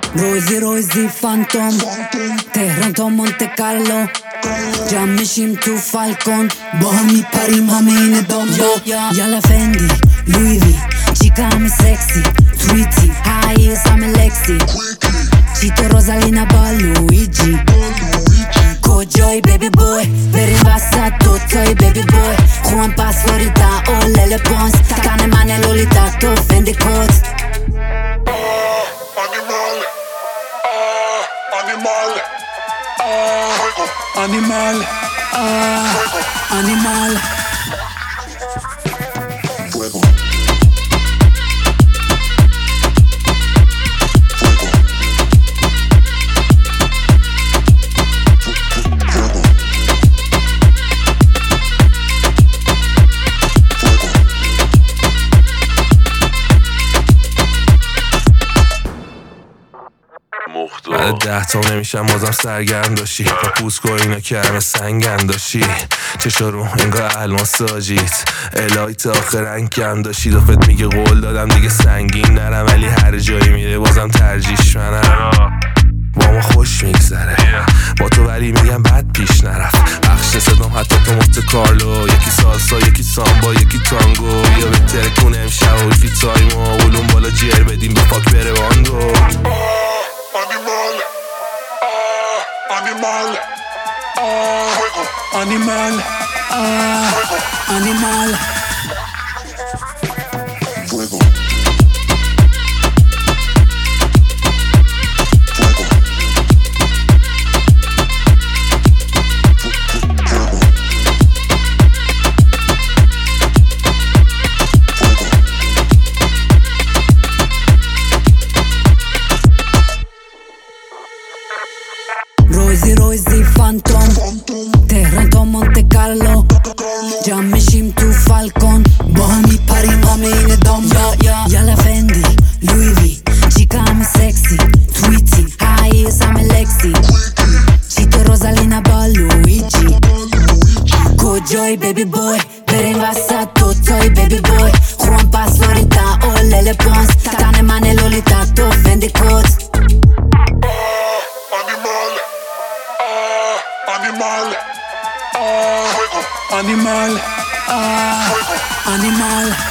روزی فانتوم، تهران تا مونت کارلو، جمع میشیم تو فالکون، با هم میپریم همه این دامبو. یالا فندی لوی وی، چیکا همه سکسی، تویتی هاییز همه لکسی، چیتو روزالینا با لویجی. کجایی بیبی بوی، بریم وسط دوتایی بیبی بوی، خوان پس فلوریدا اولل پونس، تنه من لولیتا تو فندی کوت. Animal, animal. Fuego. بعد 10 تا نمیشم بازم سرگرم داشتی، پاپوس کن اینا که همه سنگن داشتی، چشا رو انگار الماس آجیت، الهی آخر رنگ کم داشتی. دافت میگه قول دادم دیگه سنگین نرم، ولی هر جایی میره بازم ترجیش منم. با ما خوش میگذره با تو، ولی میگم بد پیش نرفت. بخش صدام حتی تو مونت کارلو، یکی سالسا یکی سامبا یکی تانگو، یا بهتره کنه امشب و یکی تایمو اولون بالا جیر بدیم به پاک بره باندو. Animal, animal, animal. Fuego. روزی فانتوم، تهران تا مونت کارلو، جمع میشیم تو فالکون، با هم میپریم همه این دامبو. یالا فندی لوی وی، چیکا همه سکسی، تویتی هاییز همه لکسی، چیتو روزالینا با لویجی. کجایی بیبی بوی، بریم وسط دوتایی بیبی بوی، خوان پس فلوریدا اولل پونس، تنه من لولیتا تو فندی کوت. Animal, animal, animal.